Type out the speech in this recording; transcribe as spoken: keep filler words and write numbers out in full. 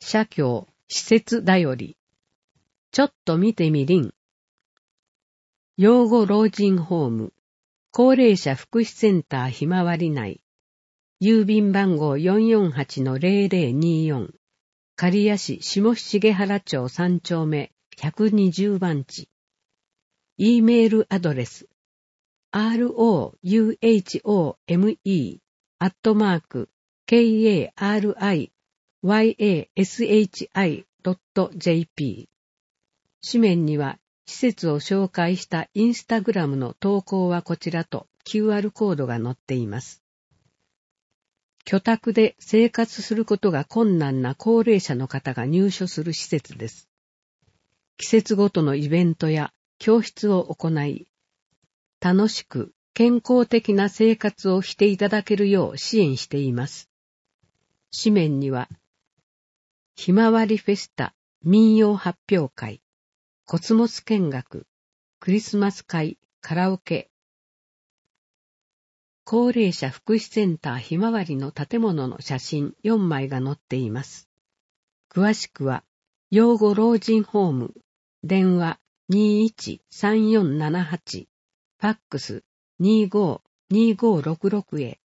社協施設だより。ちょっと見てみりん。養護老人ホーム、高齢者福祉センターひまわり内。郵便番号 よんよんはちのゼロゼロによん。刈谷市下重原町さん丁目ひゃくにじゅう番地。E メールアドレス アールオーユーエイチオーエムイー アットマーク ケーエーアールアイワイエーエスエイチアイ ドット ジェーピー。紙面には施設を紹介したインスタグラムの投稿はこちらと キューアール コードが載っています。居宅で生活することが困難な高齢者の方が入所する施設です。季節ごとのイベントや教室を行い、楽しく健康的な生活をしていただけるよう支援しています。紙面には、ひまわりフェスタ民謡発表会、コスモス見学、クリスマス会、カラオケ、高齢者福祉センターひまわりの建物の写真よんまいが載っています。詳しくは、養護老人ホーム、電話にいちさんよんななはち、ファックスにじゅうご にじゅうごろくろくへ。